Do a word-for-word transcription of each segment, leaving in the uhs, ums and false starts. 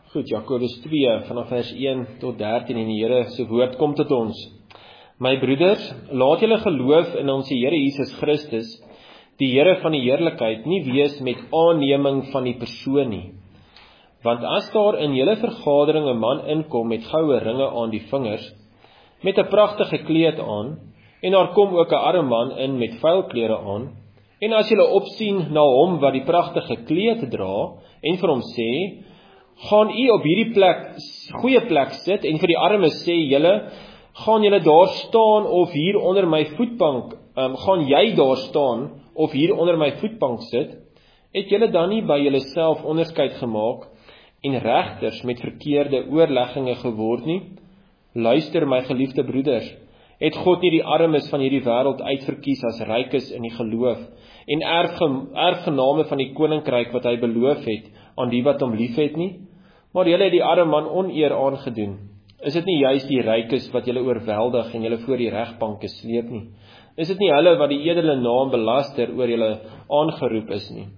Goed, Jakobus twee, vanaf vers een tot dertien, en die Here se woord kom tot ons. My broeders, laat julle geloof in ons Here Jesus Christus, die Here van die heerlikheid, nie wees met aanneming van die persoon nie. Want as daar in julle vergadering 'n man inkom met goue ringe aan die vingers, met 'n pragtige kleed aan, en daar kom ook 'n arme man in met vuil klere aan, en as julle opsien na hom wat die pragtige kleed dra, en vir hom sê, gaan u op hierdie plek, goeie plek sit, en vir die armes sê julle, gaan julle daar staan of hier onder my voetbank, um, gaan jy daar staan of hier onder my voetbank sit, het julle dan nie by julle self onderskeid gemaak en regters met verkeerde oorlegginge geword nie? Luister my geliefde broeders, het God nie die armes van hierdie wêreld uitverkies as rykes in die geloof en erfgename van die koninkryk wat hy beloof het aan die wat hom liefhet nie? Maar julle het die arme man oneer aangedoen. Is dit nie juist die rykes wat julle oorweldig en julle voor die regbanke sleep nie? Is dit nie hulle wat die edele naam belaster oor julle aangeroep is nie?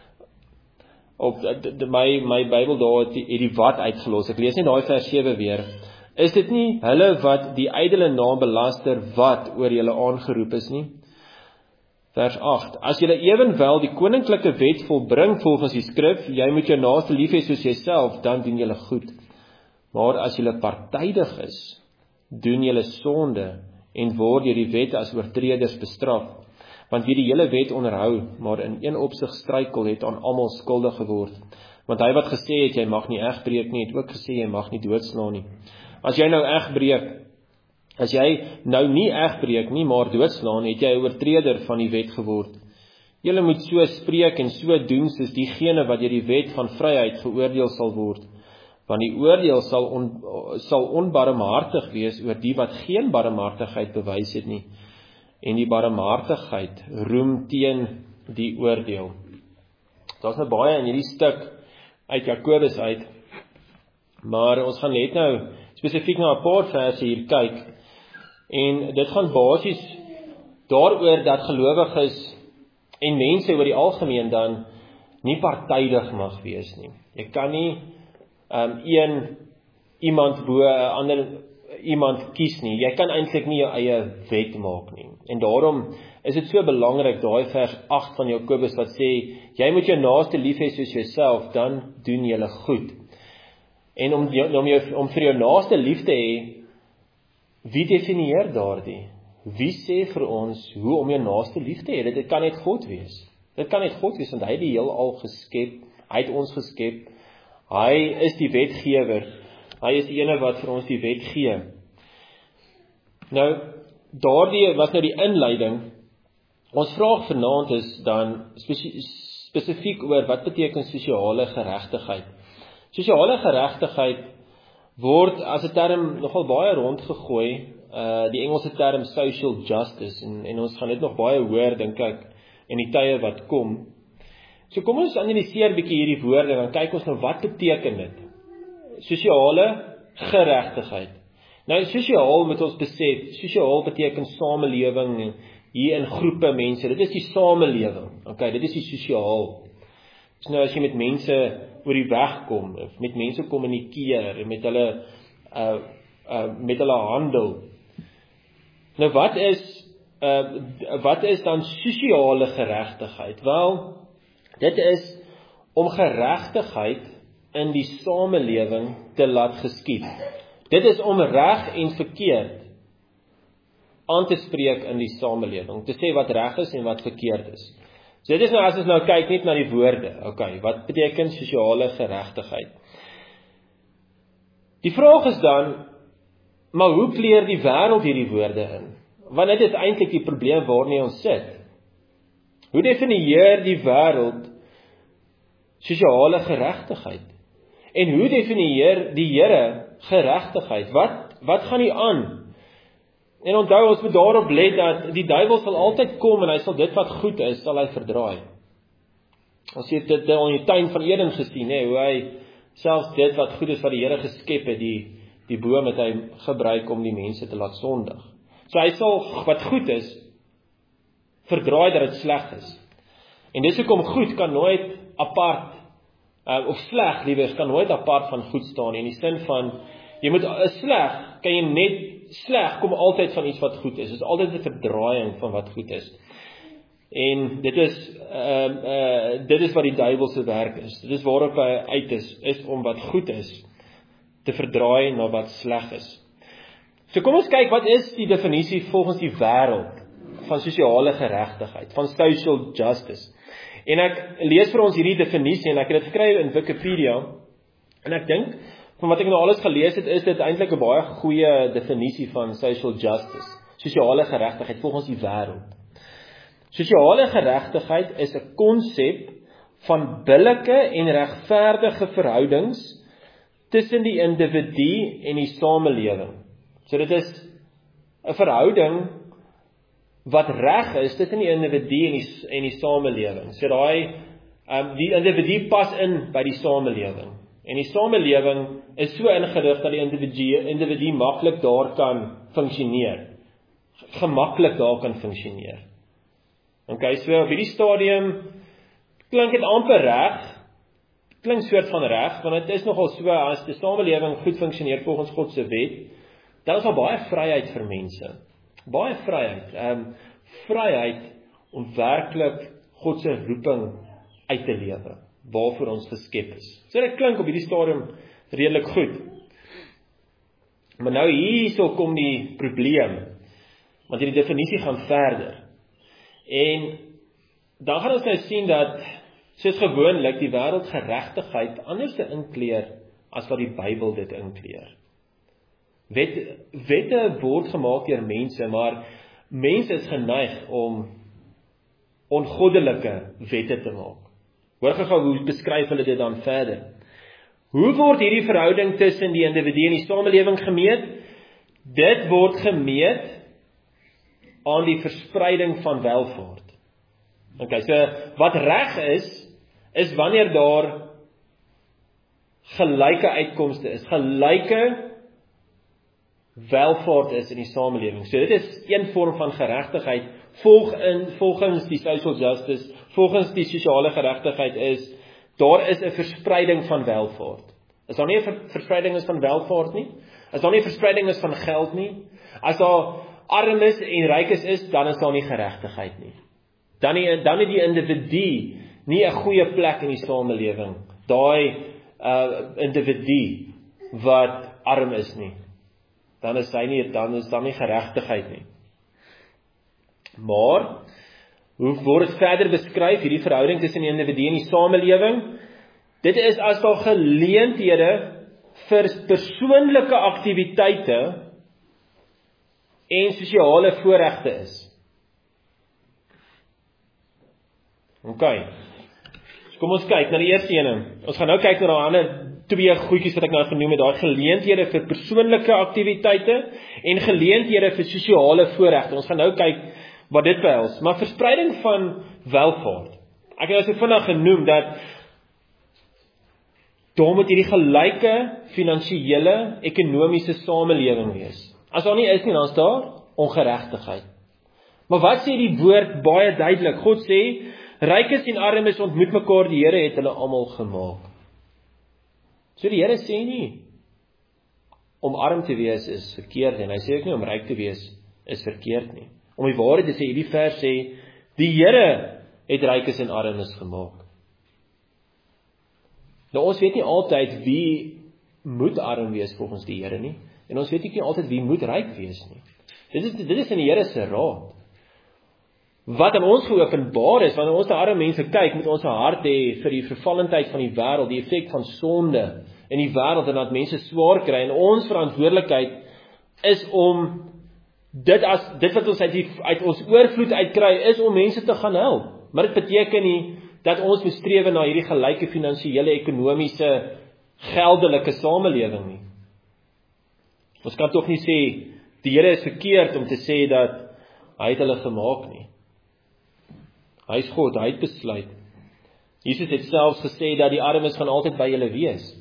Op die, my, my Bybel daar het die, het die wat uitgelos. Ek lees net daai vers sewe weer. Is dit nie hulle wat die edele naam belaster wat oor julle aangeroep is nie? Vers agt. As julle ewenwel die koninklike wet volbring volgens die skrif, jy moet jou naaste lief hê soos jouself, dan doen julle goed. Maar as julle partydig is, doen julle sonde en word deur die wet as oortreders bestraf. Want wie die hele wet onderhou, maar in een opsig struikel, het aan almal skuldig geword. Want hy wat gesê het, jy mag nie egbreek nie, het ook gesê, jy mag nie doodslaan nie. As jy nou egbreek, as jy nou nie egbreek nie, maar doodslaan, het jy 'n oortreder van die wet geword. Julle moet so spreek en so doen, soos diegene wat deur die wet van vryheid geoordeel sal word. Want die oordeel sal, on, sal onbarmhartig wees oor die wat geen barmhartigheid bewys het nie, en die barmhartigheid roem teen die oordeel. Daar's nou baie in hierdie stuk uit Jakobus uit, maar ons gaan net nou spesifiek na 'n paar verse hier kyk, en dit gaan basies daaroor dat gelowiges en mense oor die algemeen dan nie partydig mag wees nie. Jy kan nie um, een iemand bo 'n ander iemand kies nie. Jy kan eintlik nie jou eie wet maak nie. En daarom is dit so belangrik, daai vers agt van Jakobus wat sê, jy moet jou naaste lief hê soos jouself, dan doen jy goed. En om, om, jou, om vir jou naaste lief te hê, wie definieer daardie? Wie sê vir ons hoe om jou naaste lief te hê? Dit, dit kan net God wees. Dit kan net God wees, want hy het die heelal geskep, hy het ons geskep, hy is die wetgewer, hy is die ene wat vir ons die wet gee. Nou, daardie was nou die inleiding. Ons vraag vanaand is dan spesifiek oor wat beteken sosiale geregtigheid. Sosiale geregtigheid word as 'n term nogal baie rondgegooi, uh, die Engelse term social justice, en, en ons gaan dit nog baie hoor, dink ek, in die tye wat kom. So kom ons analiseer bietjie hierdie woorde, dan kyk ons nou wat beteken dit. Sosiale geregtigheid. Nou, sosiaal moet ons besef, sosiaal beteken samelewing, hier in groepe mense, dit is die samelewing, okay, dit is die sosiaal. So nou as jy met mense oor die weg kom, of met mense kommunikeer, met hulle, uh, uh, met hulle handel. Nou wat is, uh, wat is dan sosiale geregtigheid? Wel, dit is om geregtigheid in die samelewing te laat geskied. Dit is om reg en verkeerd aan te spreek in die samelewing, te sê wat reg is en wat verkeerd is. So dit is nou, as ons nou kyk net na die woorde, okay, wat beteken sosiale geregtigheid? Die vraag is dan, maar hoe kleer die wêreld hierdie woorde in? Want dit is eintlik die probleem waarmee ons sit. Hoe definieer die wêreld sosiale geregtigheid? En hoe definieer die Here geregtigheid? Wat, wat gaan hier aan? En onthou, ons moet daarop let dat die duiwel sal altyd kom en hy sal dit wat goed is, sal hy verdraai. Ons het dit in die tuin van Eden gesien, he, hoe hy selfs dit wat goed is wat die Here geskep het, die, die boom het hy gebruik om die mense te laat sondig. So hy sal wat goed is, verdraai dat dit sleg is. En dis hoekom goed kan nooit apart uh, of sleg liewer, kan nooit apart van goed staan, in die sin van, jy moet, uh, sleg, kan jy net, sleg kom altyd van iets wat goed is, dit is altyd 'n verdraaiing van wat goed is. En dit is, uh, uh, dit is wat die duiwelse werk is, dit is waarop hy uit is, is om wat goed is, te verdraai na wat sleg is. So kom ons kyk, wat is die definisie volgens die wêreld van sosiale geregtigheid, van social justice. En ek lees vir ons hierdie definisie, en ek het dit gekry in Wikipedia, en ek dink, van wat ek nou alles gelees het, is dit eintlik 'n baie goeie definisie van social justice, sosiale geregtigheid volgens die wêreld. Sosiale geregtigheid is 'n konsep van billike en regverdige verhoudings tussen die individu en die samelewing. So dit is 'n verhouding wat reg is tussen die individu en die, en die samelewing. So daai, um, die individu pas in by die samelewing. En die samelewing is so ingerig dat die individu, individu maklik daar kan funksioneer. Gemaklik daar kan funksioneer. Okay, so op hierdie stadium klink dit amper reg, klink soort van reg, want dit is nogal so, as die samelewing goed funksioneer volgens God se wet, dan is daar baie vryheid vir mense. Baie vryheid. Um, vryheid om werklik God se roeping uit te lewe, waarvoor ons geskep is. So dit klink op hierdie stadium redelik goed. Maar nou hierso kom die probleem, want die definisie gaan verder. En dan gaan ons nou sien dat, soos gewoonlik, die wêreld geregtigheid anders te inkleer as wat die Bybel dit inkleer. Wet, wette word gemaak deur mense, maar mense is geneig om ongoddelike wette te maak. Hoor gou hoe beskryf hulle dit dan verder. Hoe word hierdie verhouding tussen die individu en die samelewing gemeet? Dit word gemeet aan die verspreiding van welvaart. Okay, so wat reg is, is wanneer daar gelyke uitkomste is, gelyke welvaart is in die samelewing. So dit is een vorm van geregtigheid, volg in, volgens die social justice, volgens die sosiale geregtigheid is, daar is 'n verspreiding van welvaart. As daar nie 'n verspreiding is van welvaart nie, as daar nie 'n verspreiding is van geld nie, as daar armes en rykes is, dan is daar nie geregtigheid nie. Dan nie, dan het die individu nie 'n goeie plek in die samelewing, daai uh, individu wat arm is nie. Dan is hy nie, dan is daar nie geregtigheid nie. Maar, hoe word dit verder beskryf, hierdie verhouding tussen die individu en die samelewing? Dit is as daar geleenthede vir persoonlike aktiwiteite en sosiale voorregte is. Ok, so kom ons kyk na die eerste ene. Ons gaan nou kyk na die ander twee goedjies wat ek nou genoem het, daai geleenthede vir persoonlike aktiwiteite en geleenthede vir sosiale voorregte. Ons gaan nou kyk wat dit behels, maar verspreiding van welvaart. Ek het also vinnig genoem dat daar moet hierdie gelyke finansiële, ekonomiese samelewing wees. As daar nie is nie, dan is daar ongeregtigheid. Maar wat sê die woord baie duidelik? God sê, rykes en armes ontmoet mekaar, die Here het hulle almal gemaak. So die Here sê nie, om arm te wees is verkeerd, en hy sê ook nie om ryk te wees is verkeerd nie. Om die waarheid te sê, hierdie vers sê, die Here het rykes en armes gemaak. Nou ons weet nie altyd wie moet arm wees volgens die Here nie, en ons weet nie altyd wie moet ryk wees nie. Dit is, dit is in die Here se raad. Wat aan ons geopenbaar is, wanneer ons na arme mense kyk, moet ons 'n hart hê vir die vervallendheid van die wêreld, die effek van sonde in die wêreld, en dat mense swaar kry, en ons verantwoordelikheid is om dit as dit wat ons uit, die, uit ons oorvloed uitkry, is om mense te gaan help. Maar dit beteken nie dat ons moet streef na hierdie gelyke finansiële, ekonomiese, geldelike samelewing nie. Ons kan tog nie sê, die Here is verkeerd om te sê dat hy het hulle gemaak nie. Hy is God, hy het besluit. Jesus het selfs gesê dat die armes gaan altyd by julle wees.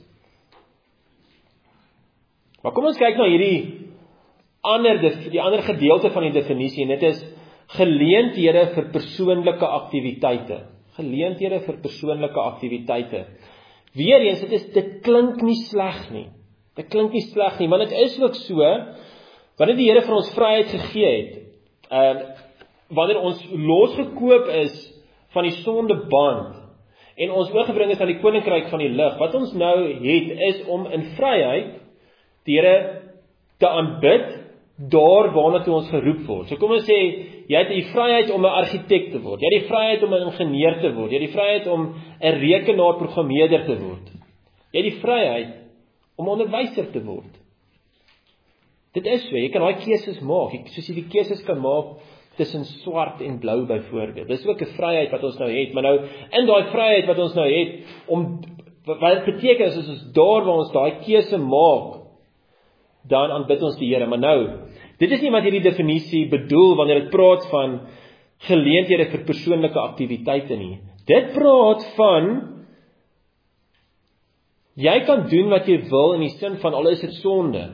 Maar kom ons kyk na hierdie ander, die ander gedeelte van die definisie, en dit is geleenthede vir persoonlike aktiwiteite. Geleenthede vir persoonlike aktiwiteite. Weer eens, dit is dit klink nie sleg nie. Dit klink nie sleg nie, want dit is ook so, wanneer die Here vir ons vryheid gegee het, uh, wanneer ons losgekoop is van die sondeband, en ons oorgebring is aan die koninkryk van die lig, wat ons nou het, is om in vryheid die Here te aanbid, daar waarna toe ons geroep word. So kom ons sê, jy het die vryheid om 'n argitek te word, jy het die vryheid om 'n ingenieur te word, jy het die vryheid om 'n rekenaarprogrammeerder te word, jy het die vryheid om onderwyser te word. Dit is so, jy kan daai keuses maak, soos jy die keuses kan maak tussen swart en blou byvoorbeeld. Dis ook 'n vryheid wat ons nou het, maar nou in daai vryheid wat ons nou het, om wat dit beteken is, is ons daar waar ons daai keuse maak, dan aanbid ons die Here. Maar nou, dit is nie wat hierdie definisie bedoel wanneer dit praat van geleenthede vir persoonlike aktiwiteite nie. Dit praat van jy kan doen wat jy wil in die sin van al is dit sonde.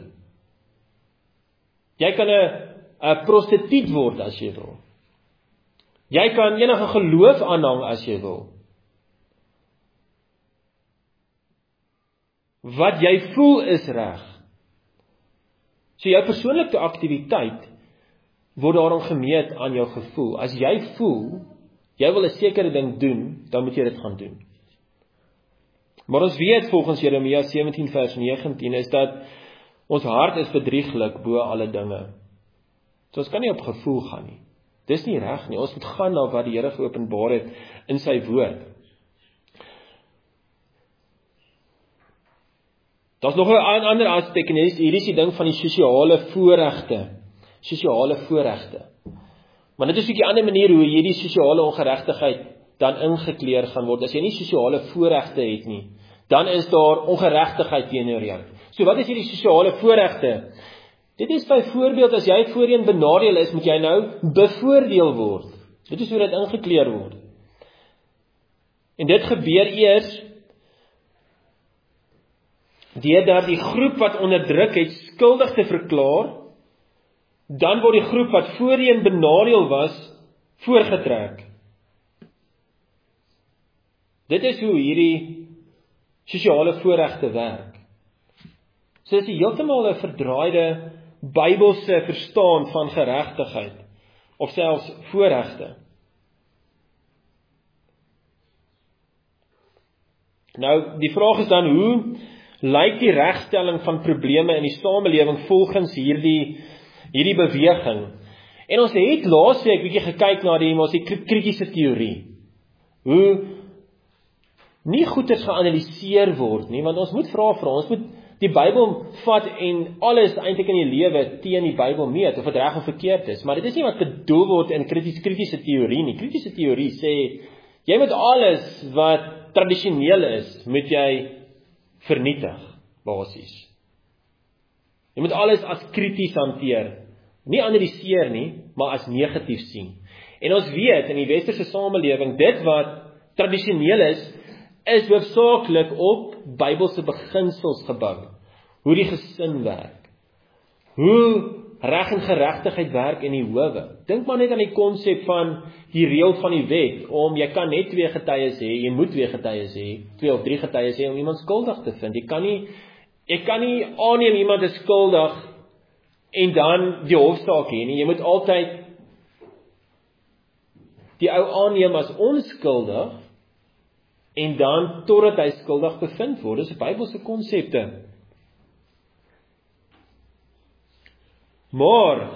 Jy kan 'n 'n prostituut word as jy wil. Jy kan enige geloof aanhang as jy wil. Wat jy voel is reg. So jou persoonlike aktiwiteit word daarom gemeet aan jou gevoel. As jy voel, jy wil 'n sekere ding doen, dan moet jy dit gaan doen. Maar ons weet volgens Jeremia sewentien vers negentien is dat ons hart is bedrieglik bo alle dinge. So ons kan nie op gevoel gaan nie. Dis nie reg nie. Ons moet gaan na wat die Here geopenbaar het in sy woord. Daar's nog 'n ander aspek en hierdie is die ding van die sosiale voorregte. Sosiale voorregte. Maar dit is 'n bietjie ander manier hoe hierdie sosiale ongeregtigheid dan ingekleer gaan word. As jy nie sosiale voorregte het nie, dan is daar ongeregtigheid teenoor jou. So wat is hierdie sosiale voorregte? Dit is byvoorbeeld as jy voorheen benadeel is, moet jy nou bevoordeel word. Dit is hoe dit ingekleer word. En dit gebeur eers deurdat die groep wat onderdruk het skuldig te verklaar, dan word die groep wat voorheen benadeel was voorgetrek. Dit is hoe hierdie sosiale voorregte werk. So dis heeltemal 'n verdraaide Bybelse verstaan van geregtigheid of selfs voorregte. Nou, die vraag is dan, hoe lyk die regstelling van probleme in die samelewing volgens hierdie hierdie beweging? En ons het laasweek bietjie gekyk na die ons die kritiese teorie. Hoe nie goeders geanaliseer word nie, want ons moet vra vra, ons moet die Bybel vat en alles eintlik in die lewe teen die Bybel meet, of dit reg of verkeerd is, maar dit is nie wat bedoel word in krities, kritiese teorie nie. Kritiese teorie sê, jy moet alles wat tradisioneel is, moet jy vernietig, basies. Jy moet alles as krities hanteer, nie analiseer nie, maar as negatief sien. En ons weet, in die westerse samelewing, dit wat tradisioneel is, is hoofsaaklik op Bybelse beginsels gebou. Hoe die gesin werk. Hoe reg en geregtigheid werk in die howe. Dink maar net aan die konsep van die reël van die wet, om jy kan net twee getuies hê, jy moet twee getuies hê, twee of drie getuies hê om iemand skuldig te vind. Jy kan nie, jy kan nie aanneem iemand is skuldig en dan die hofsaak hê nie. Jy moet altyd die ou aanneem as onskuldig, en dan totdat hy skuldig bevind word. Dis 'n Bybelse konsepte. Maar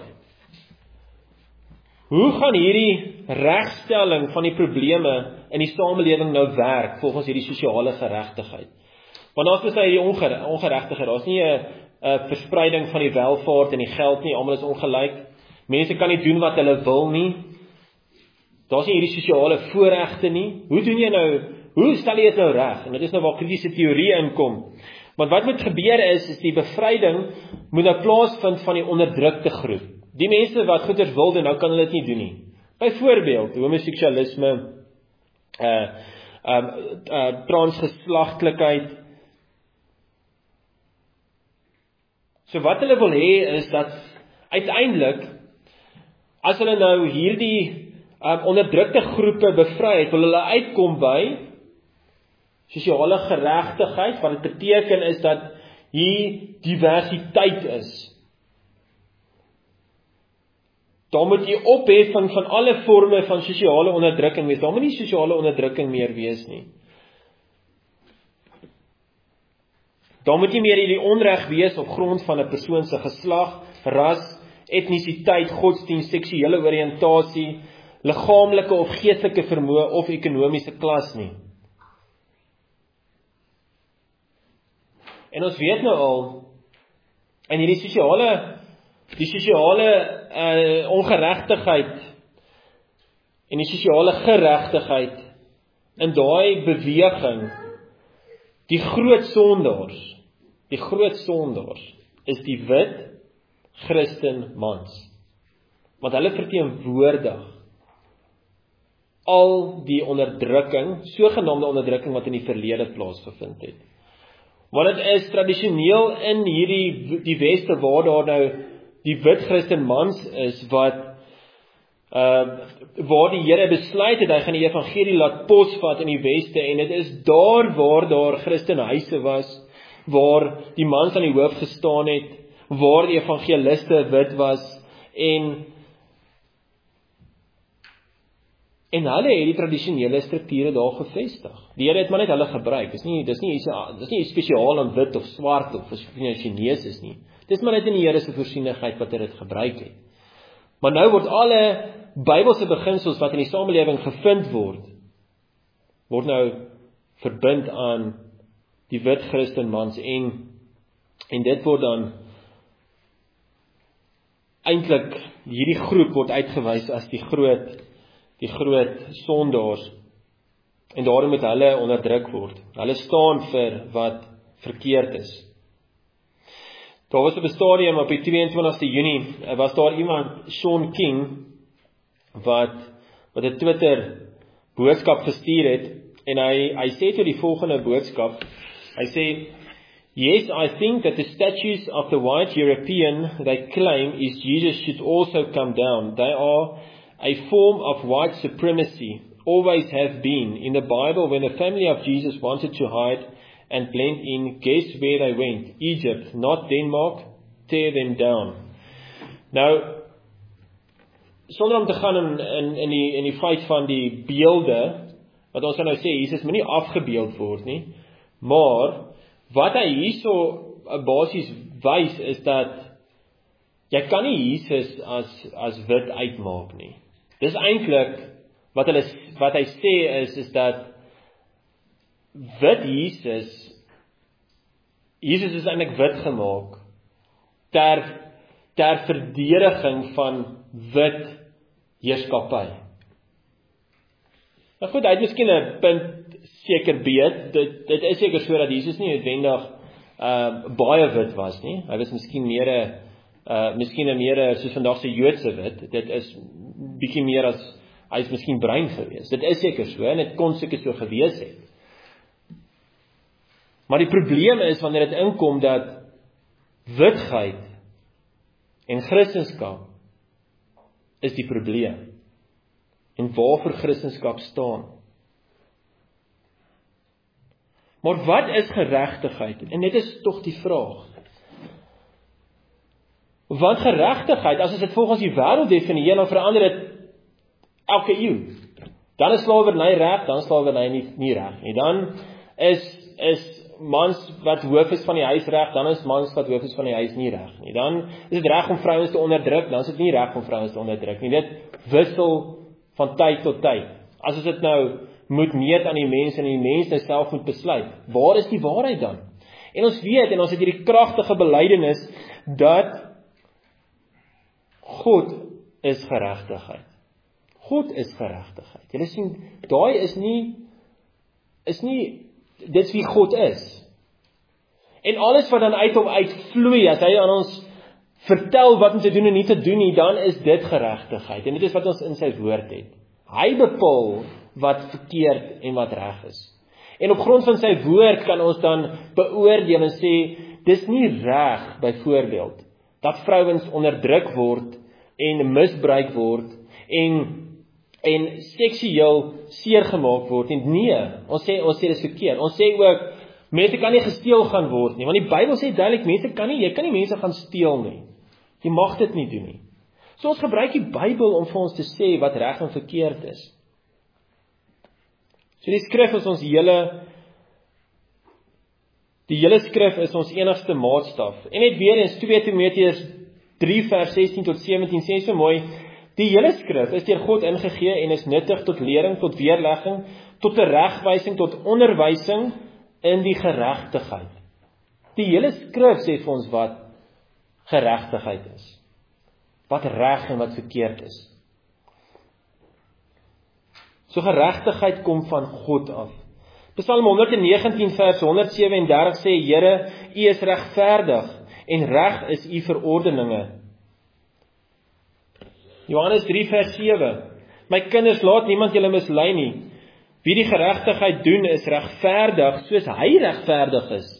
hoe gaan hierdie regstelling van die probleme in die samelewing nou werk volgens hierdie sosiale geregtigheid? Want daar's beslis hierdie ongere, ongeregtigheid. Daar's nie 'n 'n verspreiding van die welvaart en die geld nie. Almal is ongelyk. Mense kan nie doen wat hulle wil nie. Daar's nie hierdie sosiale voorregte nie. Hoe doen jy nou Hoe stel jy dit nou reg? En dit is nou waar kritiese teorie inkom. Want wat moet gebeur is, is die bevryding moet nou plaasvind van die onderdrukte groep. Die mense wat goeders wil doen, nou kan hulle dit nie doen nie. Byvoorbeeld, homoseksualisme, uh, uh, uh, transgeslagtelikheid. So wat hulle wil hê is dat uiteindelik, as hulle nou hierdie um, onderdrukte groepe bevry het, wil hulle uitkom by Sosiale geregtigheid, wat dit beteken is dat hier diversiteit is. Daar moet die opheffing van alle vorme van sosiale onderdrukking wees. Daar moet nie sosiale onderdrukking meer wees nie. Daar moet nie meer hierdie onreg wees op grond van 'n persoon se geslag, ras, etnisiteit, godsdienst, seksuele oriëntasie, liggaamlike of geestelike vermoë of ekonomiese klas nie. En ons weet nou al, in hierdie sosiale, die sosiale uh, ongeregtigheid en die sosiale geregtigheid in daai beweging, die groot sondaars, die groot sondaars is die wit Christen mans. Want hulle verteenwoordig al die onderdrukking, sogenaamde onderdrukking wat in die verlede plaasgevind het. Want dit is tradisioneel in hierdie die weste waar daar nou die wit Christen mans is wat uh, waar die Here besluit het, hy gaan die evangelie laat posvat in die weste, en dit is daar waar daar Christenhuise was, waar die mans aan die hoof gestaan het, waar die evangeliste wit was, en en hulle het die tradisionele strukture daar gevestig. Die Here het maar net hulle gebruik. Dis nie dis nie dis nie spesiaal aan wit of swart of as jy Chinees is nie. Dis maar net in die Here se voorsienigheid wat hy dit gebruik het. Maar nou word alle Bybelse beginsels wat in die samelewing gevind word, word nou verbind aan die wit Christenmans, en en dit word dan eintlik hierdie groep word uitgewys as die groot die groot sondaars, en daarom moet hulle onderdruk word. Hulle staan vir wat verkeerd is. Daar was op 'n stadium op die twee en twintigste Junie, was daar iemand, Sean King, wat wat 'n Twitter boodskap gestuur het, en hy hy sê toe die volgende boodskap. Hy sê, "Yes, I think that the statues of the white European they claim is Jesus should also come down. They are a form of white supremacy, always have been. In the Bible, when the family of Jesus wanted to hide and blend in, guess where they went? Egypt, not Denmark. Tear them down." Nou, sonder om te gaan in, in, in, die, in die feit van die beelde, wat ons nou sê, Jesus moet nie afgebeeld word nie, maar wat hy hierso basies wys is dat jy kan nie Jesus as as wit uitmaak nie. Dis eintlik wat hulle wat hy sê is is dat wit Jesus Jesus is eintlik wit gemaak ter ter verdediging van wit heerskappy. Nou goed, hy het miskien 'n punt seker beet, dit, dit is seker so dat Jesus nie noodwendig uh, baie wit was nie, hy was miskien meer 'n uh, miskien 'n meer soos vandag se Joodse wit, dit is bietjie meer as, hy is miskien bruin gewees, dit is seker so, en dit kon seker so gewees het. Maar die probleem is, wanneer dit inkom dat witheid en Christendom is die probleem, en waarvoor Christendom staan. Maar wat is geregtigheid? En dit is tog die vraag. Want geregtigheid, as ons dit volgens die wêreld definieer, dan verander dit elke eeu. Dan is slawerny reg, dan is slawerny nie, nie reg nie. Dan is is mans wat hoof is van die huis reg, dan is mans wat hoof is van die huis nie reg nie. Dan is dit reg om vrouens te onderdruk, dan is dit nie reg om vrouens te onderdruk nie. Dit wissel van tyd tot tyd. As ons dit nou moet meet aan die mense en die mense self moet besluit, waar is die waarheid dan? En ons weet, en ons het hierdie kragtige belydenis dat God is geregtigheid. God is geregtigheid. Julle sien, daai is nie is nie dit wie God is. En alles wat dan uit hom uitvloei, as hy aan ons vertel wat om te doen en nie te doen nie, dan is dit geregtigheid. En dit is wat ons in sy woord het. Hy bepaal wat verkeerd en wat reg is. En op grond van sy woord kan ons dan beoordeel en sê, dis nie reg, byvoorbeeld, dat vrouens onderdruk word en misbruik word en en seksueel seer gemaak word en nee, ons sê ons sê dit is verkeerd. Ons sê ook mense kan nie gesteel gaan word nie, want die Bybel sê duidelik mense kan nie, jy kan nie mense gaan steel nie. Jy mag dit nie doen nie. So ons gebruik die Bybel om vir ons te sê wat reg en verkeerd is. So die skrif is ons hele die hele skrif is ons enigste maatstaf. En net weer eens twee Timoteus drie vers sestien tot sewentien sê so mooi, die hele skrif is deur God ingegee en is nuttig tot lering, tot weerlegging, tot teregwysing, tot onderwysing in die geregtigheid. Die hele skrif sê vir ons wat geregtigheid is. Wat reg en wat verkeerd is. So geregtigheid kom van God af. Psalm honderd negentien vers honderd sewe en dertig sê, Here, U is regverdig en reg is U verordeninge. Johannes drie vers sewe, my kinders, laat niemand julle mislei nie. Wie die geregtigheid doen is regverdig soos hy regverdig is.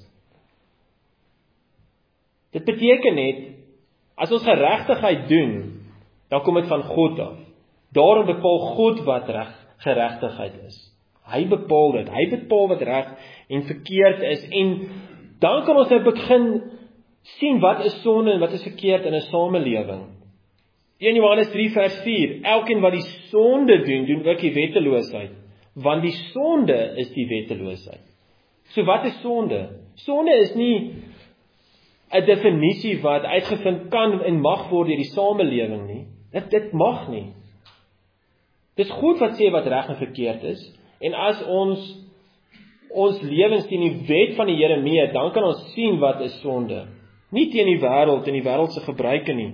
Dit beteken net, as ons geregtigheid doen, dan kom dit van God af. Daarom bepaal God wat reg geregtigheid is. Hy bepaal dit, hy bepaal wat reg en verkeerd is, en dan kan ons nou begin sien wat is sonde en wat is verkeerd in 'n samelewing. een Johannes drie vers vier, elkeen wat die sonde doen, doen ook die wetteloosheid, want die sonde is die wetteloosheid. So wat is sonde? Sonde is nie 'n definisie wat uitgevind kan en mag word deur die samelewing nie. Dit, dit mag nie. Dis God wat sê wat reg en verkeerd is, en as ons ons lewens teen die wet van die Here meet, dan kan ons sien wat is sonde. Nie teen die wêreld en die wêreld se gebruike nie.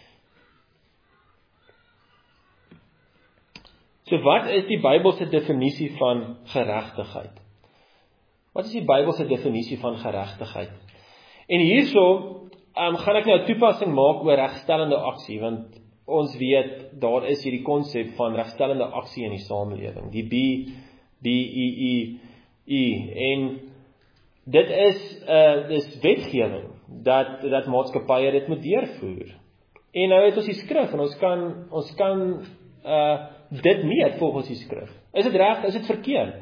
So wat is die Bybelse definisie van geregtigheid? Wat is die Bybelse definisie van geregtigheid? En hierso um, gaan ek nou 'n toepassing maak oor regstellende aksie, want ons weet, daar is hierdie konsep van regstellende aksie in die samelewing, die B, B, E, E, E, en dit is, uh, dis wetgewing, dat, dat maatskappye dit moet deurvoer. En nou het ons die skrif, en ons kan, ons kan, uh, dit meet volgens die skrif. Is dit reg, is dit verkeerd?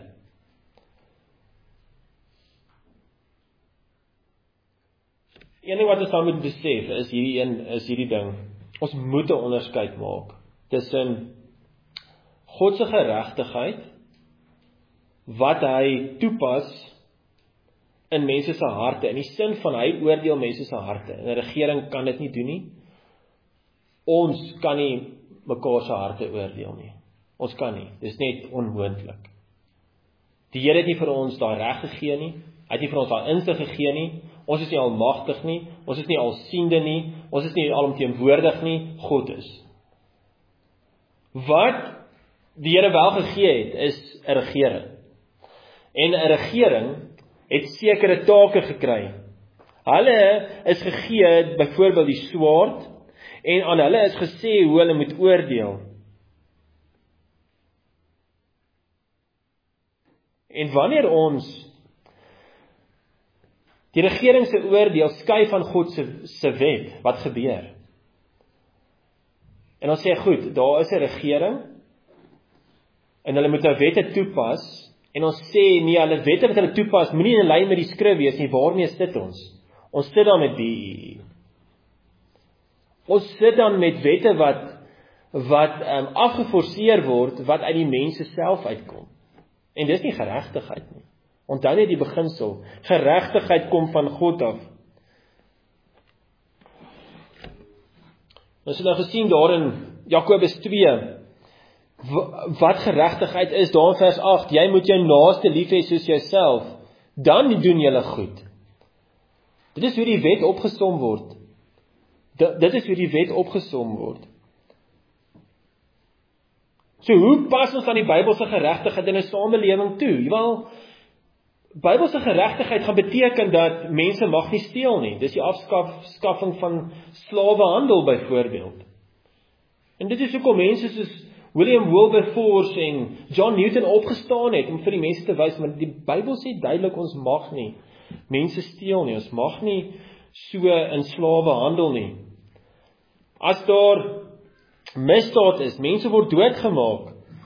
Een ding wat ons dan moet besef, is hierdie een, is hierdie ding, ons moet 'n onderskeid maak tussen God se geregtigheid wat hy toepas in mense se harte, in die sin van hy oordeel mense se harte. En 'n regering kan dit nie doen nie. Ons kan nie mekaar se harte oordeel nie. Ons kan nie. Dis net onmoontlik. Die Here het nie vir ons daai reg gegee nie. Hy het nie vir ons daai insig gegee nie. Ons is nie almagtig nie, ons is nie alsiende nie, ons is nie alomteenwoordig nie, God is. Wat die Here wel gegee het, is 'n regering. En 'n regering het sekere take gekry. Hulle is gegee, byvoorbeeld die swaard, en aan hulle is gesê hoe hulle moet oordeel. En wanneer ons die regering se oordeel skei van God se se wet, wat gebeur? En ons sê goed, daar is 'n regering en hulle moet nou wette toepas, en ons sê nee, hulle wette wat hulle toepas moenie in lyn met die skrif wees nie. Waarmee sit ons? Ons sit dan met die Ons sit dan met wette wat wat um, afgeforceer word wat uit die mense self uitkom. En dis nie geregtigheid nie. Onthou net die beginsel, geregtigheid kom van God af. Ons het nou gesien daar in Jakobus twee, wat geregtigheid is, daar in vers agt, jy moet jou naaste lief hê soos jouself, dan doen jy goed. Dit is hoe die wet opgesom word. Dit is hoe die wet opgesom word. So hoe pas ons aan die Bybelse geregtigheid in 'n samelewing toe? Wel, Bybelse geregtigheid gaan beteken dat mense mag nie steel nie. Dis die afskaffing van slawehandel byvoorbeeld. En dit is hoekom mense soos William Wilberforce en John Newton opgestaan het om vir die mense te wys, maar die Bybel sê duidelik ons mag nie mense steel nie. Ons mag nie so in slawehandel nie. As daar misdaad is, mense word doodgemaak,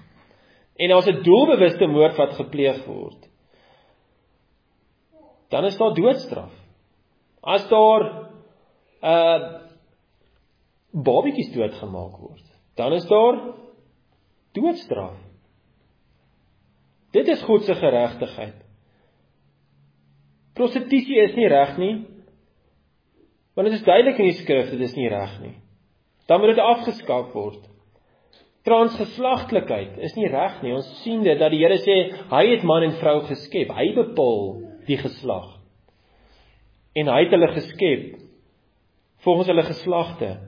en daar's 'n doelbewuste moord wat gepleeg word, dan is daar doodstraf. As daar uh, babietjies doodgemaak word, dan is daar doodstraf. Dit is God se geregtigheid. Prostitusie is nie reg nie, want dit is duidelik in die skrif, dit is nie reg nie. Dan moet dit afgeskaf word. Transgeslagtelikheid is nie reg nie. Ons sien dit, dat die Here sê, hy het man en vrou geskep, hy bepaal die geslag. En hy het hulle geskep, volgens hulle geslagte.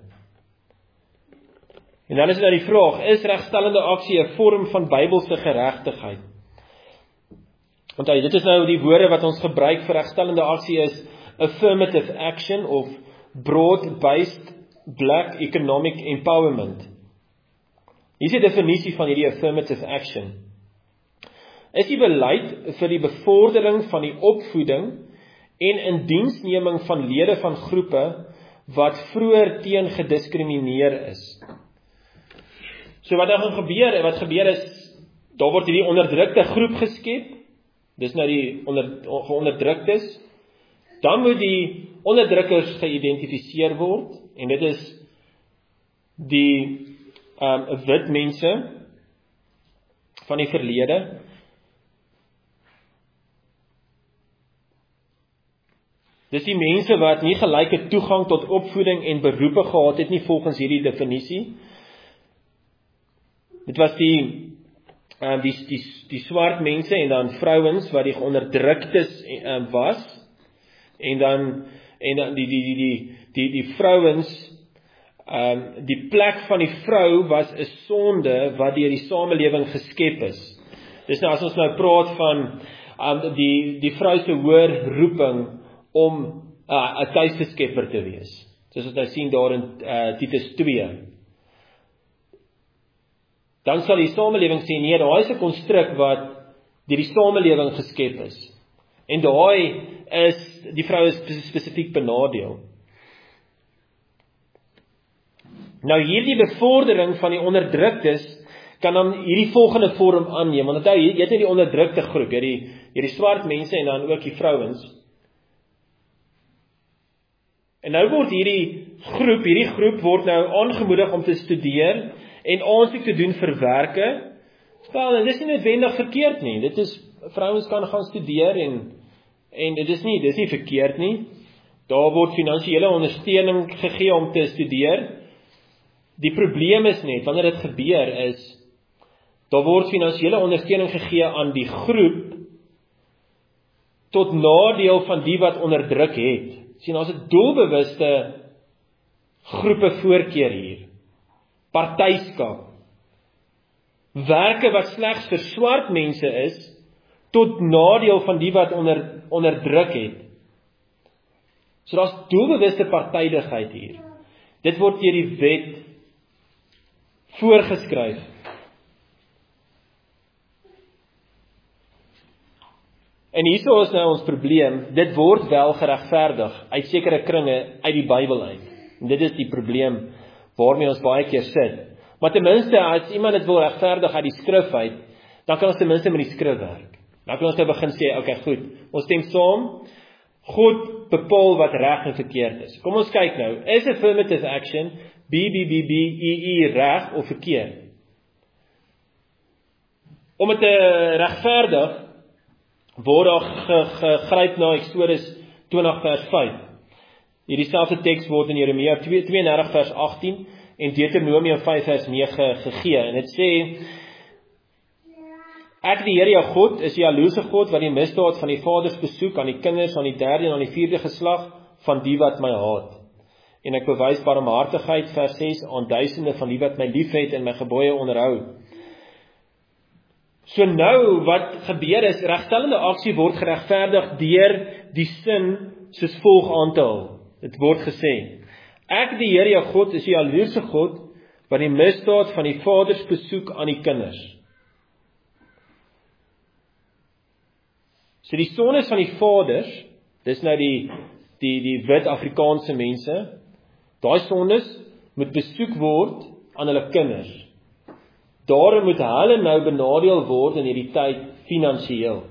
En dan is dit nou die vraag, is regstellende aksie 'n vorm van Bybelse geregtigheid? Want dit is nou die woorde wat ons gebruik vir regstellende aksie is affirmative action of broad-based black economic empowerment. Hier is die definisie van hierdie affirmative action. Is die beleid vir die bevordering van die opvoeding en indiensneming van lede van groepe wat vroeër teen gediskrimineer is. So wat dan gaan gebeur, wat gebeur is, daar word hierdie onderdrukte groep geskep, dis nou die onder, geonderdruktes, dan moet die onderdrukkers geïdentifiseer word, en dit is die um, wit mense van die verlede. Dis die mense wat nie gelyke toegang tot opvoeding en beroepe gehad het nie volgens hierdie definisie. Dit was die, um, die, die, die swart mense en dan vrouens wat die geonderdruktes um, was, en dan, en dan die, die, die, die, die, die vrouens, um, die plek van die vrou was 'n sonde wat deur die samelewing geskep is. Dis nou as ons nou praat van um, die, die vrou se hoër roeping om 'n uh, tuisgeskepper te wees. Soos wat ons sien daar in uh, Titus twee. Dan sal die samelewing sê, nee, daai is 'n konstruk wat deur die samelewing geskep is. En daai is, die vrou is spesifiek benadeel. Nou hierdie bevordering van die onderdruktes kan dan hierdie volgende vorm aanneem, want onthou, jy het nie die onderdrukte groep, jy die, jy die swart mense en dan ook die vrouens. En nou word hierdie groep, hierdie groep word nou aangemoedig om te studeer en aansoek te doen vir werke. Wel, en dit is nie noodwendig verkeerd nie. Dit is, vrouens kan gaan studeer en en dit is nie, dit is nie verkeerd nie. Daar word finansiële ondersteuning gegee om te studeer. Die probleem is net, wanneer dit gebeur is, daar word finansiële ondersteuning gegee aan die groep tot nadeel van die wat onderdruk het. Sien, ons het doelbewuste groepe voorkeur hier. Partyskap. Werke wat slegs vir swart mense is, tot nadeel van die wat onder, onderdruk het. So daar's doelbewuste partydigheid hier. Dit word deur die wet voorgeskryf. En hierso is nou ons probleem, dit word wel geregverdig uit sekere kringe uit die Bybel uit. En dit is die probleem waarmee ons baie keer sit. Maar ten minste as iemand dit wil regverdig uit die skrif uit, dan kan ons ten minste met die skrif werk. Dan kan ons nou begin sê, okay, goed, ons stem saam, God bepaal wat reg en verkeerd is. Kom ons kyk nou, is affirmative action, B, B, B, B, E, E, reg of verkeerd? Om het te regverdig, word daar gegryp na Eksodus twintig vers vyf. Hierdie selfde teks word in Jeremia twee en dertig vers agttien en Deuteronomium vyf vers nege gegee. En dit sê, ek die Here jou God is die jaloerse God wat die misdaad van die vaders besoek aan die kinders, aan die derde en aan die vierde geslag van die wat my haat. En ek bewys barmhartigheid vers ses aan duisende van die wat my liefhet en my gebooie onderhou. So nou, wat gebeur is, regstellende aksie word geregverdig deur die sin soos volg aan te haal. Dit word gesê, ek die Here jou God is die jaloerse God wat die misdaad van die vaders besoek aan die kinders. So die sondes van die vaders, dis nou die, die, die wit Afrikaanse mense, daai sondes moet besoek word aan hulle kinders. Daarom moet hulle nou benadeel word in hierdie tyd finansiëel.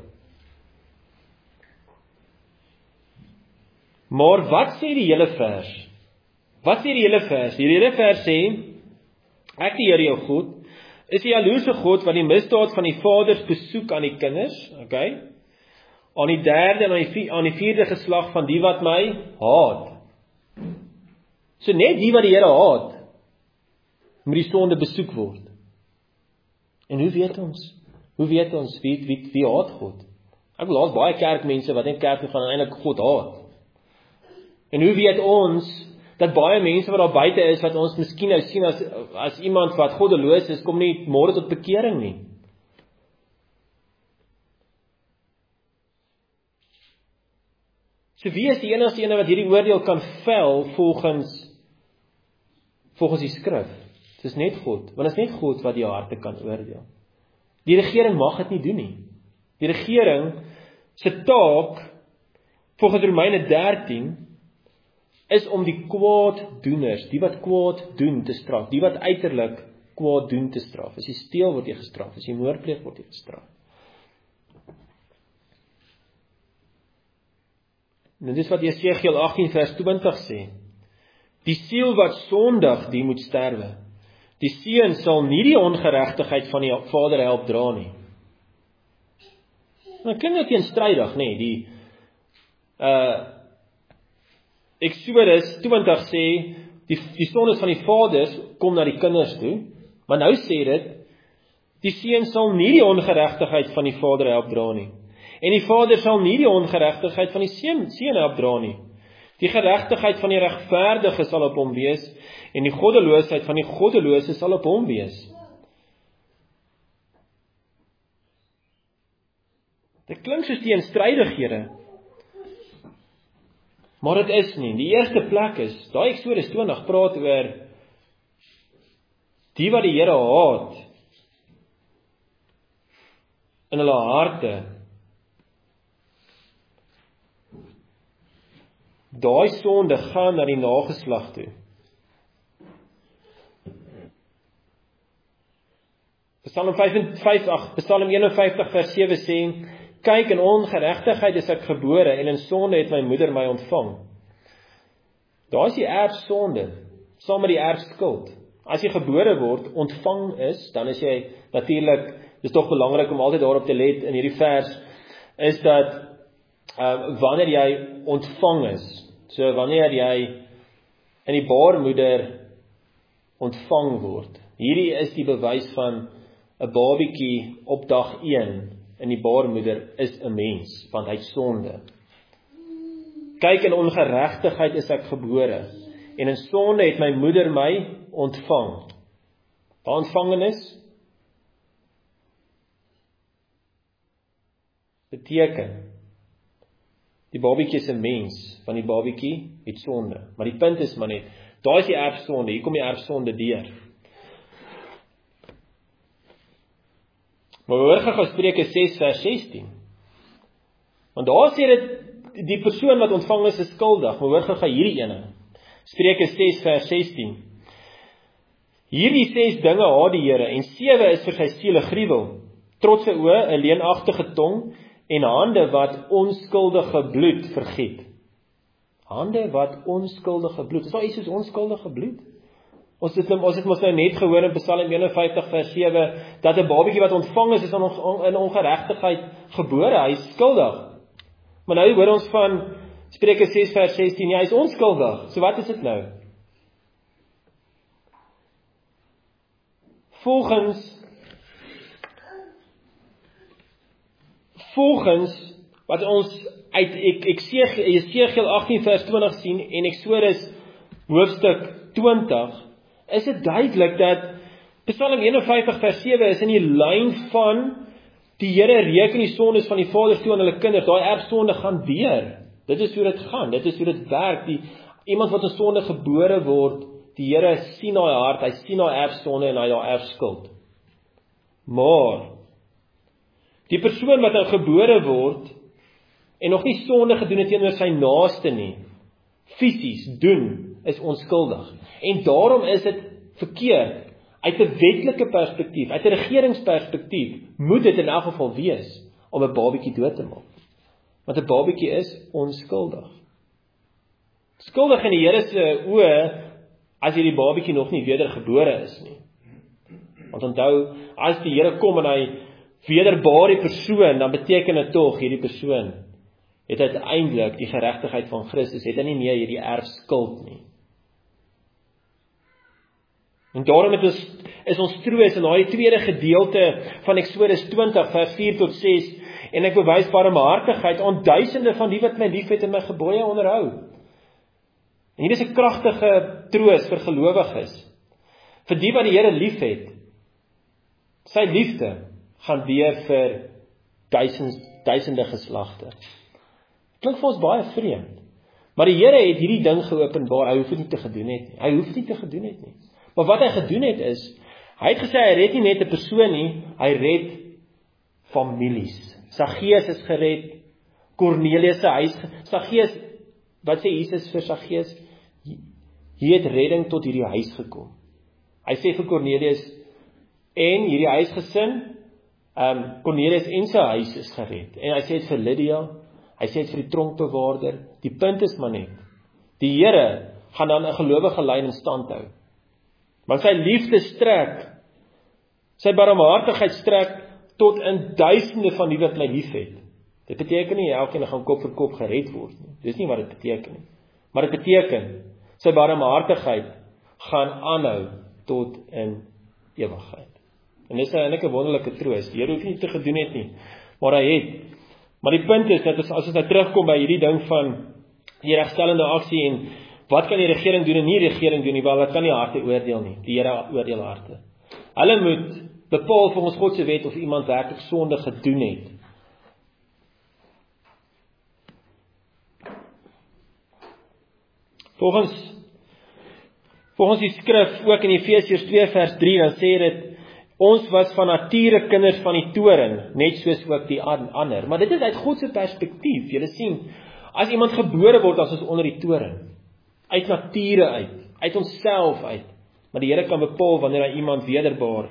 Maar wat sê die hele vers? Wat sê die hele vers? Die hele vers sê, ek die Here jou God, is die jaloerse God wat die misdaad van die vaders besoek aan die kinders, okay? Aan die derde en aan die, vier, aan die vierde geslag van die wat my haat. So net die wat die Here haat, moet die sonde besoek word. En hoe weet ons? Hoe weet ons wie wie wie haat God? Ek wil daar's baie kerkmense wat net kerk toe gaan en eintlik God haat. En hoe weet ons dat baie mense wat daar buite is wat ons miskien nou sien as as iemand wat goddeloos is, kom nie môre tot bekering nie? So wie is die enigste ene wat hierdie oordeel kan vel volgens volgens die skrif? Dit is net God, want dit is net God wat die harte kan oordeel. Die regering mag dit nie doen nie. Die regering se taak volgens Romeine dertien is om die kwaaddoeners, die wat kwaad doen te straf, die wat uiterlik kwaad doen te straf. As jy steel word jy gestraf, as jy moord pleeg word jy gestraf. En dit is wat Jesegiel agtien vers twintig sê. Die siel wat sondig, die moet sterwe. Die seun sal nie die ongeregtigheid van die vader help dra nie. Nou klink dit teenstrydig, nê, nee, die uh Eksodus twintig sê die die sondes van die vaders kom na die kinders toe, maar nou sê dit die seun sal nie die ongeregtigheid van die vader help dra nie. En die vader sal nie die ongeregtigheid van die seun seun help dra nie. Die geregtigheid van die regverdige sal op hom wees en die goddeloosheid van die goddelose sal op hom wees. Dit klink soos teenstrydighede. Maar dit is nie. Die eerste plek is, daai Eksodus twintig praat oor die wat die Here haat in hulle harte. Daai sonde gaan na die nageslag toe. Psalm Psalm een en vyftig vers sewe sê, kyk, in ongeregtigheid is ek gebore en in sonde het my moeder my ontvang. Daar is die erfsonde, saam met die erfskuld. As jy gebore word, ontvang is, dan is jy natuurlik, dis tog belangrik om altyd daarop te let in hierdie vers, is dat uh, wanneer jy ontvang is, so wanneer jy in die baarmoeder ontvang word, hierdie is die bewys van 'n babietjie op dag een in die baarmoeder is 'n mens, want hy het sonde. Kyk, in ongeregtigheid is ek gebore, en in sonde het my moeder my ontvang. Daar ontvangenis beteken, die babietjie is 'n mens, want die babietjie het sonde. Maar die punt is maar net, daar is die erfsonde, hier kom die erfsonde deur. Maar hoor gou Spreuke ses vers sestien. Want daar sê dit, die persoon wat ontvang is, is skuldig. Maar hoor gou hierdie ene. Spreuke ses vers sestien. Hierdie ses dinge haat die Here, en sewe is vir sy siele gruwel. Trotse oë, 'n leenagtige tong, en hande wat onskuldige bloed vergiet. Hande wat onskuldige bloed. Is daar iets soos onskuldige bloed? Ons het, ons het ons nou net gehoor in Psalm een en vyftig vers sewe, dat 'n babietjie wat ontvang is, is in ongeregtigheid gebore, hy is skuldig. Maar nou hoor ons van Spreuke ses vers sestien, ja, hy is onskuldig. So wat is dit nou? Volgens Volgens wat ons uit Jesegiel agtien vers twintig sien en Eksodus hoofstuk twintig, is dit duidelik dat Psalm een en vyftig vers sewe is in die lyn van die Here reken die sondes van die vaders toe aan hulle kinders. Daai erfsonde gaan deur. Dit is hoe dit gaan. Dit is hoe dit werk. Die iemand wat in sonde gebore word, die Here sien daai hart, hy sien daai erfsonde en hy daai erfskuld. Maar die persoon wat nou gebore word en nog nie sonde gedoen het teenoor sy naaste nie, fisies doen, is onskuldig. En daarom is dit verkeerd uit 'n wetlike perspektief, uit 'n regeringsperspektief, moet dit in elk geval wees om 'n babatjie dood te maak. Want 'n babatjie is onskuldig. Skuldig in die Here se oë as hierdie babatjie nog nie wedergebore is nie. Want onthou, as die Here kom en hy wederbaar die persoon, dan beteken dit tog hierdie persoon het uiteindelik die geregtigheid van Christus, het hy nie meer hierdie erfskuld nie. En daarom het ons, is ons troos in daai tweede gedeelte van Eksodus twintig vers vier tot ses, en ek bewys barmhartigheid aan duisende van die wat my liefhet en my gebooie onderhou. En hier is 'n kragtige troos vir gelowiges, vir die wat die Here liefhet. Sy liefde gaan weer vir duisend, duisende geslagte. Klink vir ons baie vreemd. Maar die Here het hierdie ding geopenbaar, hy hoef dit nie te gedoen het nie. Hy hoef dit nie te gedoen het nie. Maar wat hy gedoen het is, hy het gesê hy red nie net 'n persoon nie, hy red families. Saggeus is gered, Kornelius se huis, Saggeus, wat sê Jesus vir Saggeus? Hier het redding tot hierdie huis gekom. Hy sê vir Kornelius, en hierdie huisgesin, um, Kornelius en sy huis is gered. En hy sê dit vir Lydia, hy sê dit vir die tronkbewaarder, die punt is maar net, die Here gaan dan 'n gelowige lyn in stand hou. Want sy liefde strek, sy barmhartigheid strek, tot in duisende van die wat my lief het. Dit beteken nie, elkeen gaan kop vir kop gered word nie. Dis nie wat dit beteken nie. Maar dit beteken, sy barmhartigheid gaan aanhou tot in ewigheid. En dis eintlik 'n wonderlike troos. Die Here hoef nie te gedoen het nie, maar hy het. Maar die punt is, dat as ons nou terugkom by hierdie ding van die regstellende aksie, en wat kan die regering doen en nie die regering doen nie, wel, wat kan die harte oordeel nie, die Here oordeel harte. Hulle moet bepaal volgens God se wet of iemand werklik sonde gedoen het. Volgens Volgens die skrif, ook in Efesiërs twee vers drie, dan sê dit, ons was van nature kinders van die toren, net soos ook die ander. Maar dit is uit God se perspektief. Julle sien, as iemand gebore word, as ons onder die toren, uit nature uit, uit onsself uit. Maar die Here kan bepaal wanneer hy iemand wederbaar.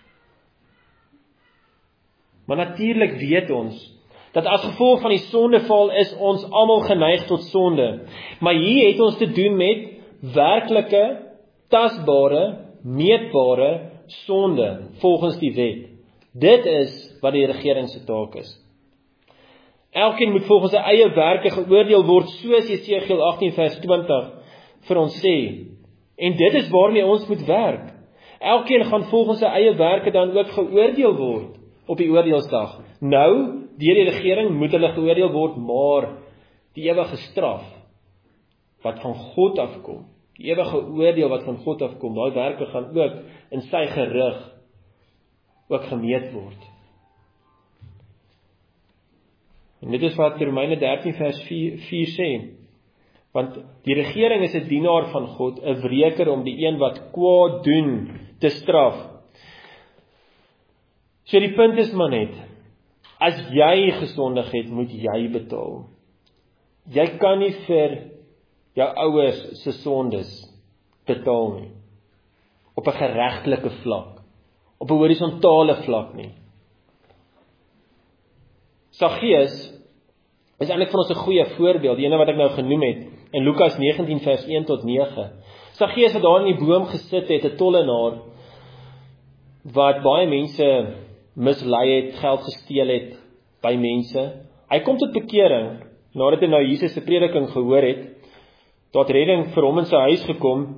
Maar natuurlik weet ons, dat as gevolg van die sondeval is ons almal geneig tot sonde. Maar hier het ons te doen met werklike, tasbare, meetbare sonde, volgens die wet. Dit is wat die regering se taak is. Elkeen moet volgens sy eie werke geoordeel word, soos Jesegiel agttien vers twintig vir ons sê. En dit is waarmee ons moet werk. Elkeen gaan volgens sy eie werke dan ook geoordeel word op die oordeelsdag. Nou, deur die regering moet hulle geoordeel word, maar die ewige straf wat van God afkom, die ewige oordeel wat van God afkom, daai werke gaan ook in sy gerig ook gemeet word. En dit is wat Romeine dertien vers vier sê, want die regering is 'n dienaar van God, 'n wreker om die een wat kwaad doen te straf. So die punt is maar net, as jy gesondig het, moet jy betaal. Jy kan nie vir jou ouers se sondes betaal nie, op 'n geregtelike vlak, op 'n horisontale vlak nie. Saggeus is eintlik vir ons 'n goeie voorbeeld, die ene wat ek nou genoem het, in Lukas negentien vers een tot nege. Saggeus wat daar in die boom gesit het, 'n tollenaar, wat baie mense mislei het, geld gesteel het by mense. Hy kom tot bekering, nadat hy nou Jesus se prediking gehoor het, tot redding vir hom in sy huis gekom.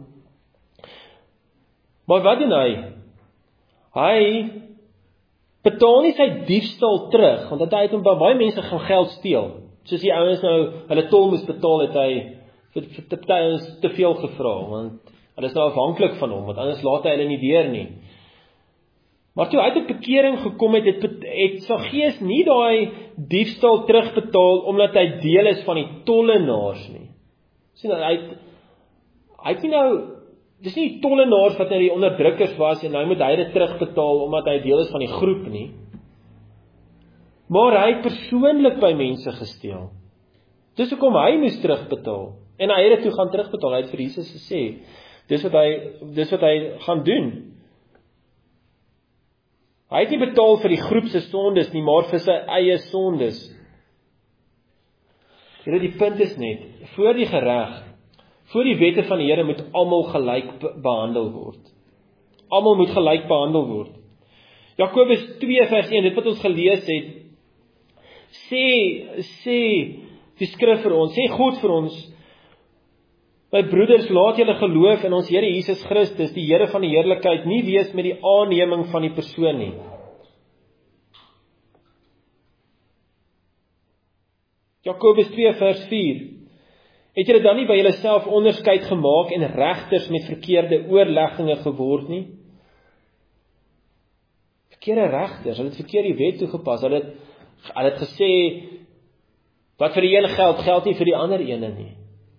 Maar wat doen hy? Hy betaal nie sy diefstal terug, want hy het hom baie mense gaan geld steel. Soos die ouens nou hulle tol moes betaal, het hy vir, vir te, ouens te veel gevra, want hulle is nou afhanklik van hom, want anders laat hy hulle nie deur nie. Maar toe hy tot bekering gekom het, het, het Saggeus nie daai diefstal terugbetaal, omdat hy deel is van die tollenaars nie. Sien, hy het, hy het nie nou, dis nie die tollenaars wat nou die onderdrukkers was, en nou moet hy dit terugbetaal, omdat hy deel is van die groep nie. Maar hy het persoonlik by mense gesteel. Dis hoekom hy moes terugbetaal. En hy het dit toe gaan terugbetaal. Hy het vir Jesus gesê, dis wat hy, dis wat hy gaan doen. Hy het nie betaal vir die groep se sondes nie, maar vir sy eie sondes. Julle, die punt is net, voor die gereg, voor die wette van die Here moet almal gelyk be- behandel word. Almal moet gelyk behandel word. Jakobus twee vers een, dit wat ons gelees het, sê, sê die skrif vir ons, sê God vir ons, my broeders, laat julle geloof in ons Here Jesus Christus, die Here van die heerlikheid, nie wees met die aanneming van die persoon nie. Jakobus twee vers vier, het julle dan nie by julleself onderskeid gemaak en regters met verkeerde oorlegginge geword nie? Verkeerde regters, hulle het verkeerd die wet toegepas, hulle het, hulle het gesê, wat vir die een geld, geld nie vir die ander ene nie.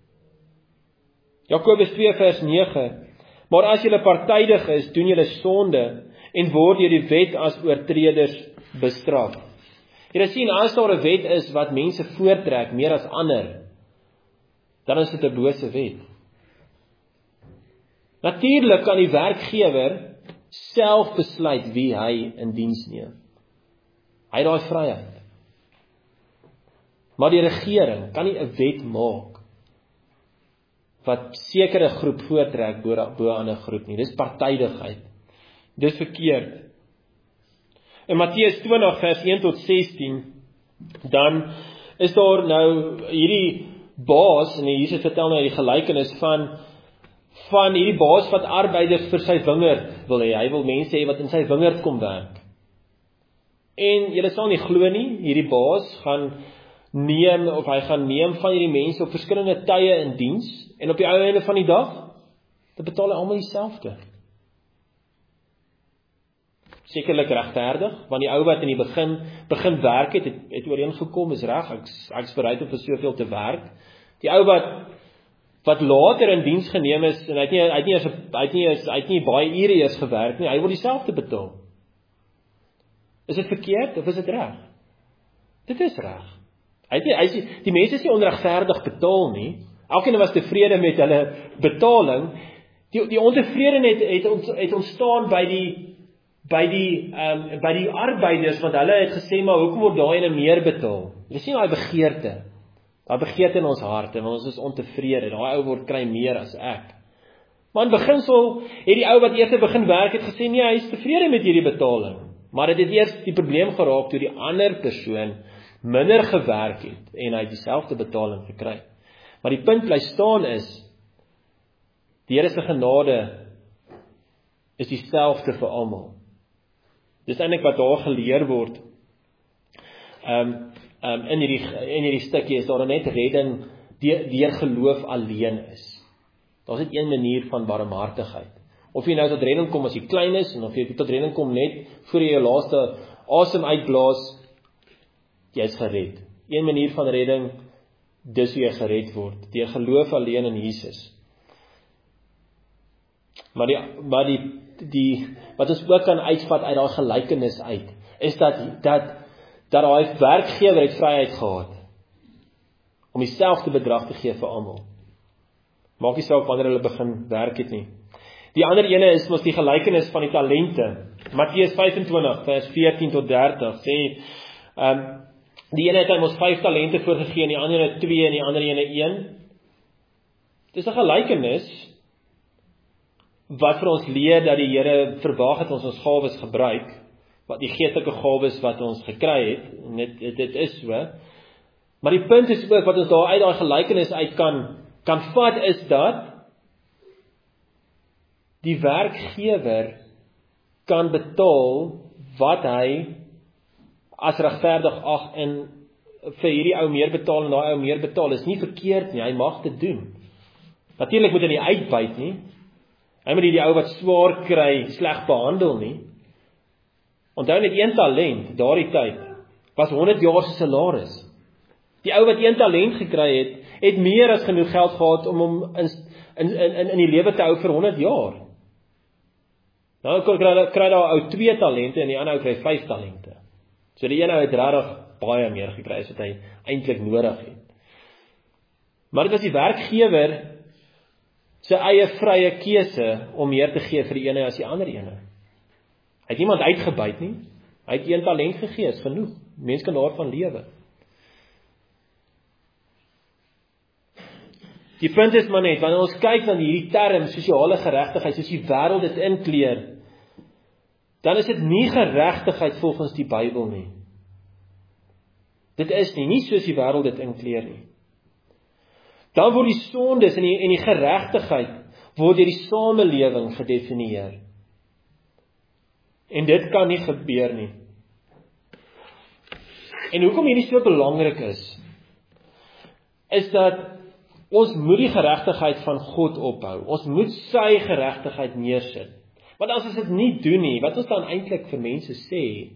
Jakobus twee vers nege, maar as julle partydig is, doen julle sonde en word deur die wet as oortreders bestraf. Julle sien, as daar 'n wet is wat mense voortrek meer as ander, dan is dit 'n bose wet. Natuurlik kan die werkgewer self besluit wie hy in diens neem. Hy het daai vryheid. Maar die regering kan nie 'n wet maak wat sekere groep voortrek bo 'n ander groep nie. Dis partydigheid. Dis verkeerd. In Matteus twintig vers een tot sestien, dan is daar nou hierdie baas, en Jesus vertel nou die gelykenis van van hierdie baas wat arbeiders vir sy wingerd wil hê. Hy wil mense hê wat in sy wingerd kom werk. En julle sal nie glo nie, hierdie baas gaan neem, of hy gaan neem van hierdie mense op verskillende tye in diens, en op die ou einde van die dag, dan betaal hy almal dieselfde. Sekerlik regverdig, want die ou wat in die begin begin werk het, het, het ooreengekom, is reg, ek, ek is bereid om vir soveel te werk. Die ou wat wat later in diens geneem is, en hy het nie, hy het nie, hy het nie, hy het nie baie ure eers gewerk nie, hy word dieselfde betaal. Is dit verkeerd, of is dit reg? Dit is reg. Hy het nie, hy is, die mense is nie onregverdig betaal nie, elkeen was tevrede met hulle betaling. Die, die ontevredenheid het, het, het ontstaan by die by die um, by die arbeiders, want hulle het gesê, maar hoekom word daai ene meer betaal? Jy sien daai begeerte, daai begeerte in ons harte, want ons is ontevrede, daai ou word kry meer as ek. Maar in beginsel het die ou wat eers begin werk het gesê, nee, hy is tevrede met hierdie betaling, maar dit het eers die probleem geraak toe die ander persoon minder gewerk het, en hy het dieselfde betaling gekry. Maar die punt bly staan is, die Here se genade is dieselfde vir almal. Dis eintlik wat daar geleer word. Um, um, in hierdie in hierdie stukkie is daar net redding deur, deur geloof alleen is. Daar's net een manier van barmhartigheid. Of jy nou tot redding kom as jy klein is, en of jy tot redding kom net voor jy jou laaste asem uitblaas, jy is gered. Een manier van redding, dis hoe jy gered word, deur geloof alleen in Jesus. Maar die maar die die wat ons ook kan uitvat uit daai gelykenis uit, is dat dat dat daai werkgewer het vryheid gehad om dieselfde bedrag te gee vir almal. Maak nie saak wanneer hulle begin werk het nie. Die ander ene is mos die gelykenis van die talente. Matteus vyf-en-twintig vers veertien tot dertig sê, ehm um, die ene het hy mos vyf talente voorgegee, en die ander het twee, en die ander ene een. Dis 'n gelykenis wat vir ons leer dat die Here verwag het ons ons gawes gebruik, wat die geestelike gawes wat ons gekry het, en dit, dit, dit is so. Maar die punt is ook, wat ons daar uit daai gelykenis uit kan, kan vat, is dat die werkgewer kan betaal wat hy as regverdig ag, en vir hierdie ou meer betaal en daai ou meer betaal, is nie verkeerd nie, hy mag dit doen. Natuurlik moet hy nie uitbuit nie. Hy moet nie die ou wat swaar kry sleg behandel nie. Onthou net een talent, daardie tyd, was honderd jaar se salaris. Die ou wat een talent gekry het, het meer as genoeg geld gehad om hom in in in in die lewe te hou vir honderd jaar. Nou kry kry daar ou twee talente en die ander ou kry vyf talente. So die een ou het regtig baie meer gekry as wat hy eintlik nodig het. Maar dit was die werkgewer sy eie vrye keuse om meer te gee vir die ene as die ander ene. Hy het iemand uitgebuit nie. Hy het een talent gegee, is genoeg. Mens kan daarvan lewe. Die punt is maar net, wanneer ons kyk na hierdie term sosiale geregtigheid, soos die wêreld dit inkleer, dan is dit nie geregtigheid volgens die Bybel nie. Dit is nie, nie soos die wêreld dit inkleer nie. Dan word die sondes en die, en die geregtigheid word deur die samelewing gedefinieer. En dit kan nie gebeur nie. En hoekom hierdie so belangrik is, is dat ons moet die geregtigheid van God ophou. Ons moet sy geregtigheid neersit. Want as ons dit nie doen nie, wat ons dan eintlik vir mense sê,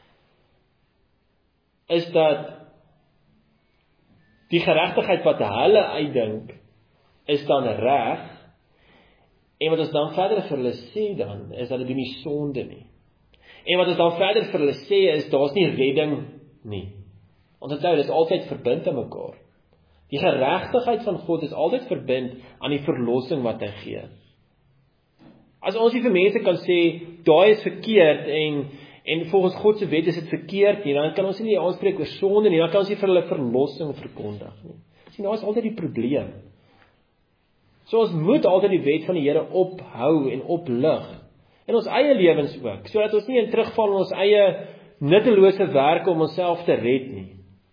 is dat die geregtigheid wat hulle uitdink, is dan reg, en wat ons dan verder vir hulle sê dan, is dat dit doen nie sonde nie. En wat ons dan verder vir hulle sê, is daar's nie redding nie. Ons onthou, dit is altyd verbind aan mekaar. Die geregtigheid van God is altyd verbind aan die verlossing wat hy gee. As ons nie vir mense kan sê, daai is verkeerd, en, en volgens God se wet is dit verkeerd nie, dan kan ons nie aanspreek oor sonde nie, dan kan ons nie vir hulle verlossing verkondig nie. Sien, daar is altyd die probleem. So ons moet altyd die wet van die Here ophou en oplig, in ons eie lewens ook, sodat ons nie in terugval in ons eie nuttelose werke om onsself te red nie.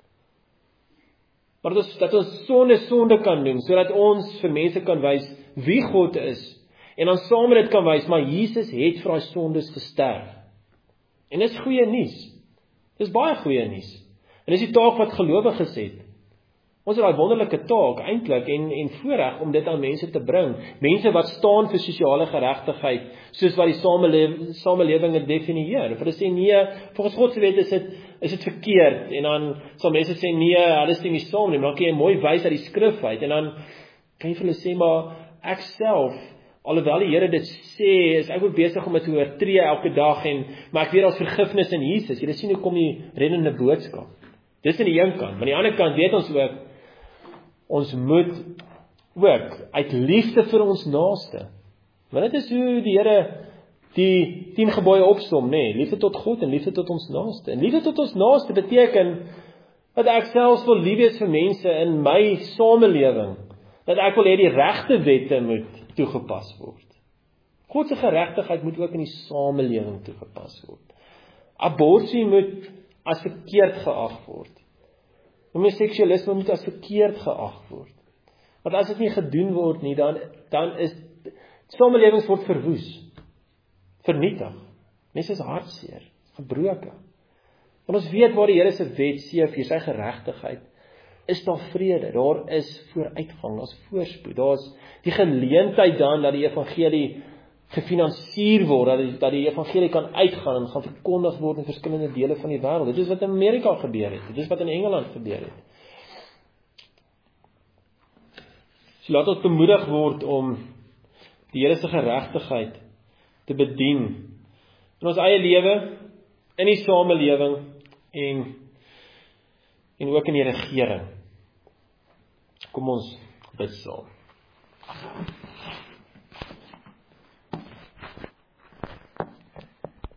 Maar dat ons, dat ons sonde sonde kan doen, sodat ons vir mense kan wys wie God is, en dan saam met dit kan wys, maar Jesus het vir daai sondes gesterf. En dis goeie nuus. Dis baie goeie nuus. En dis die taak wat gelowiges het. Ons het daai wonderlike taak eintlik en en voorreg om dit aan mense te bring. Mense wat staan vir sosiale geregtigheid, soos wat die samelewing samelewing dit definieer. Hulle sê nee, volgens God se wet is dit is dit verkeerd, en dan sal mense sê nee, hulle stem nie saam nie, maar dan kan jy mooi wys uit die skrif uit, en dan kan jy vir hulle sê, maar ek self, alhoewel die Here dit sê, is ek ook besig om dit te oortree elke dag, en maar ek weet daar's vergifnis in Jesus. Jy sien hoe kom die reddende boodskap. Dis aan die een kant, maar aan die ander kant weet ons ook, ons moet ook uit liefde vir ons naaste. Want dit is hoe die Here die tien gebooie opsom, nê, nee, liefde tot God en liefde tot ons naaste. En liefde tot ons naaste beteken dat ek selfs wil lief wees vir mense in my samelewing, dat ek wil hê die regte wette moet toegepas word. God se geregtigheid moet ook in die samelewing toegepas word. Abortus moet as verkeerd geag word. Homoseksualisme moet as verkeerd geag word. Want as dit nie gedoen word nie, dan dan is samelewings word verwoes, vernietig. Mense is hartseer, gebroken. Want ons weet waar die Here se wet sê vir sy geregtigheid, is daar vrede, daar is vooruitgang, daar's voorspoed, daar's die geleentheid dan dat die evangelie gefinansier word, dat die, dat die evangelie kan uitgaan en gaan verkondig word in verskillende dele van die wêreld. Dit is wat in Amerika gebeur het, dit is wat in Engeland gebeur het. So laat ons bemoedig word om die Here se geregtigheid te bedien in ons eie lewe, in die samelewing en en ook in die regering. Kom ons bid saam.